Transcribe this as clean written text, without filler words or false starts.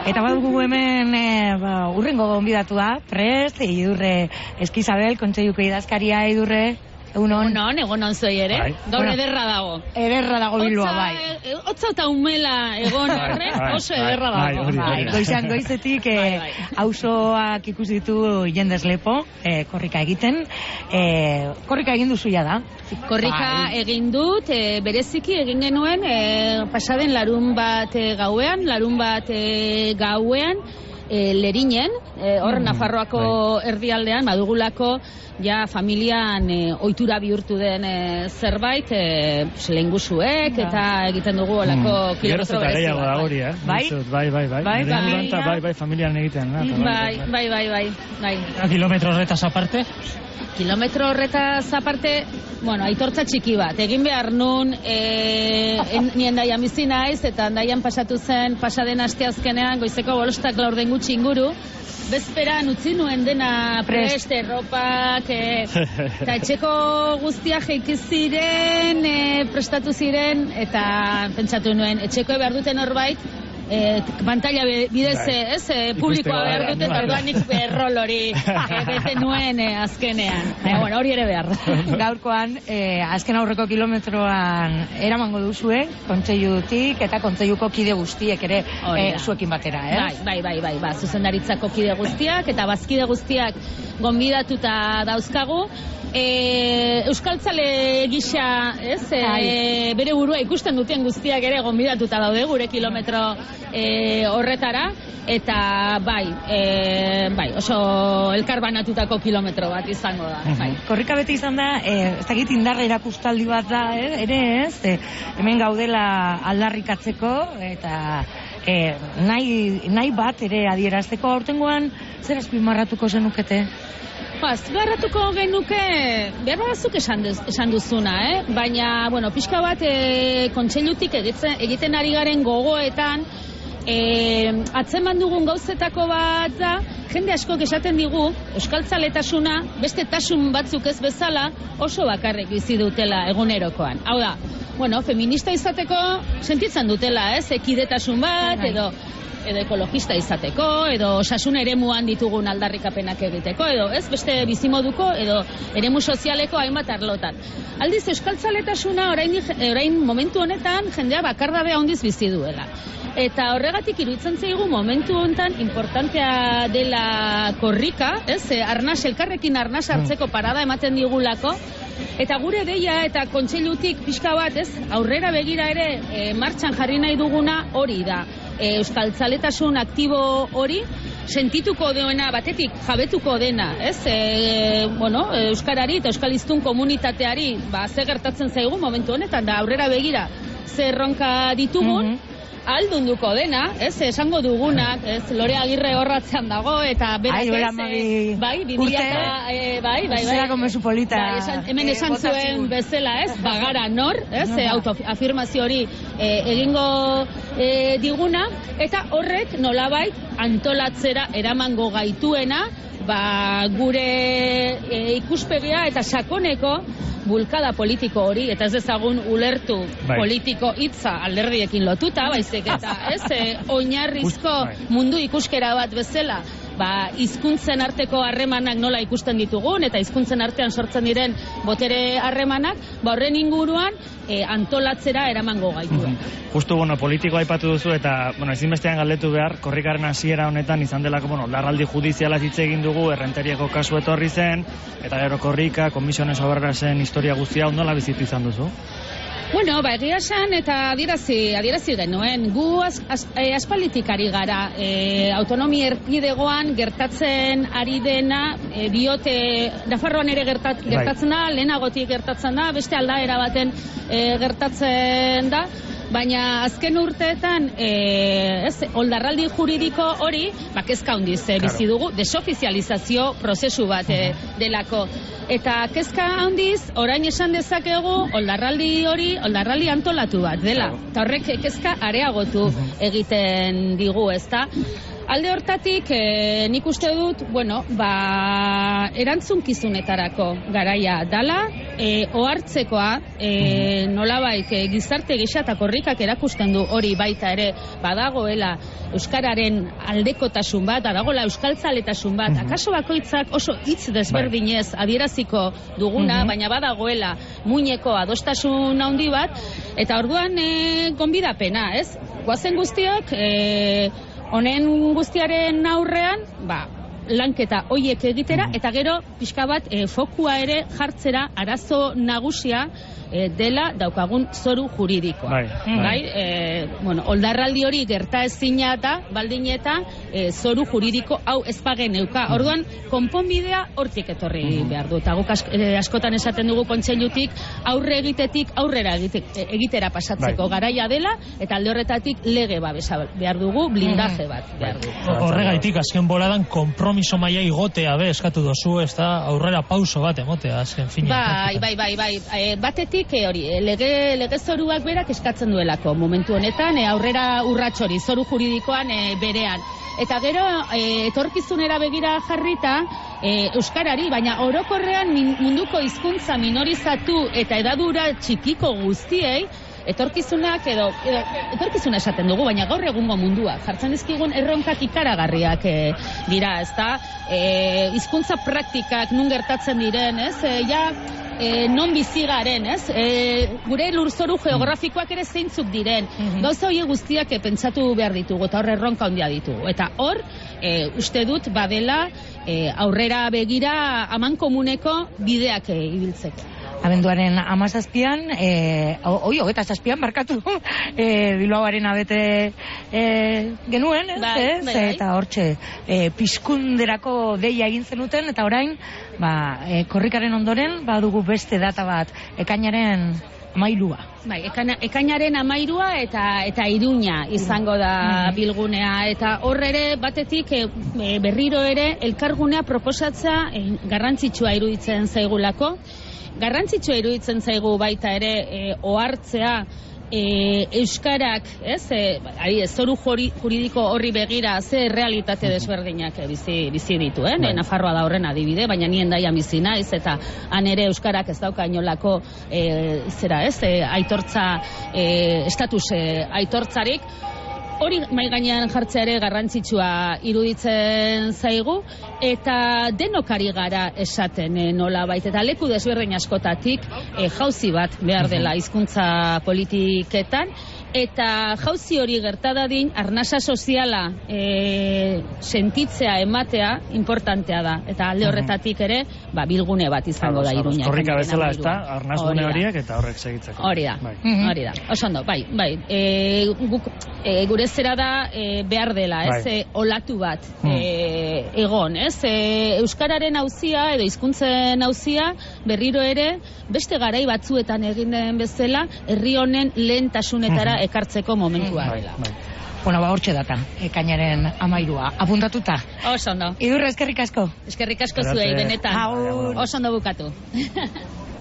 Eta badugu hemen urrengo gonbidatua, prest, Idurre Eskizabel, kontseiluko idazkaria. Idurre, egunon zuei ere. Gaur ederra dago. Ederra dago Bilboa, bai. Hotza eta umela egon horren, oso ederra dago. Goizean goizetik auzoak ikusi ditu jendez lepo, korrika egiten. Korrika egin duzu da. Korrika egin dut, bereziki egin genuen pasaden larun bat gauean, Lerinen, hor Nafarroako erdialdean, badugulako ja familian ohitura bihurtu den zerbait, lehengusuek eta egiten dugu olako kilometro berezi bat. Bai, familian egiten. Bai. Kilometro horretaz aparte? Kilometro horretaz aparte, aitortza txiki bat. Egin behar nun, ni Hendaian bizi naiz, eta Hendaian pasatu zen, pasaden asteazkenean, goizeko bolostak laurden gutxi inguru, bezperan utzi nuen dena prest, erropak, eta etxeko guztiak jeiki ziren, prestatu ziren, eta pentsatu nuen, etxeko behar duten horbait, pantalla bidez, publikoa behar duten, orduanik berrol hori bete nuen azkenean. Hori ere behar. Gaurkoan, azken aurreko kilometroan eramango duzue, kontseilutik eta kontseiluko kide guztiek ere zuekin batera, Bai, zuzendaritzako kide guztiak eta bazkide guztiak gonbidatuta dauzkagu. Euskaltzale gisa, bere burua ikusten duten guztiak ere gonbidatuta daude gure kilometro horretara, eta bai, oso elkarbanatutako kilometro bat izango da. Korrika beti izan da, ez dakit indarra erakustaldi bat da, ere ez, hemen gaudela aldarrikatzeko, eta nahi bat ere adierazteko. Aurtengoan zer azpimarratuko zenukete? Azpimarratuko genuke, behar batzuk esan duzuna, baina, pixka bat kontseilutik egiten ari garen gogoetan, atzeman dugun gauzetako bat da, jende askok esaten digu, euskaltzaletasuna, beste tasun batzuk ez bezala, oso bakarrik bizi dutela egunerokoan. Hau da, feminista izateko sentitzen dutela, ekidetasun bat, edo ekologista izateko, edo osasun eremuan ditugun aldarrikapenak egiteko, edo beste bizimoduko, edo eremu sozialeko hainbat arlotan. Aldiz, euskaltzaletasuna orain momentu honetan jendea bakardadea handiz bizi duela. Eta horregatik iruditzen zaigu momentu honetan importantea dela korrika, elkarrekin arnas hartzeko parada ematen digulako, eta gure deia eta kontseilutik pixka bat, aurrera begira ere martxan jarri nahi duguna hori da. Euskaltzaletasun aktibo hori sentituko duena, batetik jabetuko dena, euskarari eta euskaliztun komunitateari ze gertatzen zaigu momentu honetan, da aurrera begira zer erronka ditugun, aldunduko dena, esango dugunak, Lore Agirre horratzean dago, eta berak zerako mesupolita hemen esan zuen bezala, bagara nor, autoafirmazio hori egingo diguna, eta horrek nolabait antolatzera eramango gaituena, gure ikuspegia eta sakoneko bulkada politiko hori, eta ez dezagun ulertu politiko hitza alderdiekin lotuta, baizik eta oinarrizko mundu ikuskera bat bezala, hizkuntzen arteko harremanak nola ikusten ditugun, eta hizkuntzen artean sortzen diren botere harremanak, horren inguruan antolatzera eramango gaituen. Justu, politikoa aipatu duzu, eta ezinbestean galdetu behar, korrikaren hasiera honetan izan delako, larraldi judiziala hitz egin dugu, errenteriako kasu etorri zen, eta gero korrika, komisiones obrera zen historia guztia, nola bizitu izan duzu? Egia esan eta adierazi genuen, gu aspalditik ari gara, autonomia erkidegoan gertatzen ari dena, diote, Nafarroan ere gertatzen da, lehenagotik gertatzen da, beste aldaera baten gertatzen da, baina azken urteetan oldarraldi juridiko hori kezka handiz bizi dugu, desofizializazio prozesu bat delako. Eta kezka handiz, orain esan dezakegu oldarraldi hori, oldarraldi antolatu bat dela. Eta horrek kezka areagotu egiten digu, ezta? Alde hortatik, nik uste dut, erantzunkizunetarako garaia dala, ohartzekoa, nolabait gizarte gisa eta korrikak erakusten du hori baita ere, badagoela euskararen aldekotasun bat, badagoela euskaltzaletasun bat, akaso bakoitzak oso hitz desberdinez adieraziko duguna, baina badagoela muineko adostasun handi bat, eta orduan gonbidapena, ez? Goazen guztiok, honen guztiaren aurrean, lanketa hoiek egitera, eta gero pixka bat fokua ere jartzera arazo nagusia dela daukagun zoru juridikoa. Oldarraldi hori gerta ezina da, baldin eta zoru juridiko hau ezpagen neuka. Orduan, konponbidea hortik etorri behar du. Eta guk askotan esaten dugu kontseilutik aurre egitetik aurrera egitera pasatzeko garaia dela, eta alde horretatik lege behar dugu, blindaje bat behar dugu. Horregaitik, azken boladan, konpromiso maila igotea eskatu dozu, ez da aurrera pauso bat emotea, azken fina. Bai. Batetik hori, lege zoruak berak eskatzen duelako momentu honetan, aurrera urrats hori, zoru juridikoan berean. Eta gero, etorkizunera begira jarrita, euskarari, baina orokorrean munduko hizkuntza minorizatu eta edadura txikiko guztiei, etorkizunak etorkizuna esaten dugu, baina gaur egungo mundua jartzen dizkigun erronkak ikaragarriak dira, ezta? Hizkuntza praktikak nun gertatzen diren, ez? Non bizi garen, ez? Gure lurzoru geografikoak ere zeintzuk diren. Gauza horiek guztiak pentsatu behar ditugu, eta hor erronka handia ditugu. Eta hor, uste dut badela aurrera begira amankomuneko bideak ibiltzeko. Abenduaren 17an, 27an markatu, Bilbaoaren abete genuen, eta hortxe pizkunderako deia egin zenuten, eta orain, korrikaren ondoren, badugu beste data bat, ekainaren 13. Bai, ekainaren 13 eta Iruña izango da bilgunea, eta hor ere batetik berriro ere elkargunea proposatzea garrantzitsua iruditzen zaigulako. Garrantzitsua iruditzen zaigu baita ere ohartzea euskarak, zoru juridiko horri begira ze realitate desberdinak bizi ditu, Nafarroa da horren adibide, baina nien daian bizi naiz, eta han ere euskarak ez dauka inolako aitortza, estatus aitortzarik. Hori mai gainean jartzea ere garrantzitsua iruditzen zaigu, eta denokari gara esaten nolabait, eta leku desberdin askotatik jauzi bat behar dela hizkuntza politiketan, eta jauzi hori gertadadin arnasa soziala sentitzea ematea importantea da, eta alde horretatik ere bilgune bat izango da Iruña. Korrika bezala ez da, arnazgune horiek eta horrek segitzeko. Hori da. Osondo, bai. Gure zera da behar dela, olatu bat egon, euskararen auzia edo hizkuntzen auzia berriro ere beste garai batzuetan egin den bezala herri honen lehentasunetara ekartzeko momentua dela. Hortxe data, ekainaren 13. Apuntatuta. Oso ondo. Idurre, eskerrik asko. Eskerrik asko zuei, benetan. Oso ondo bukatu.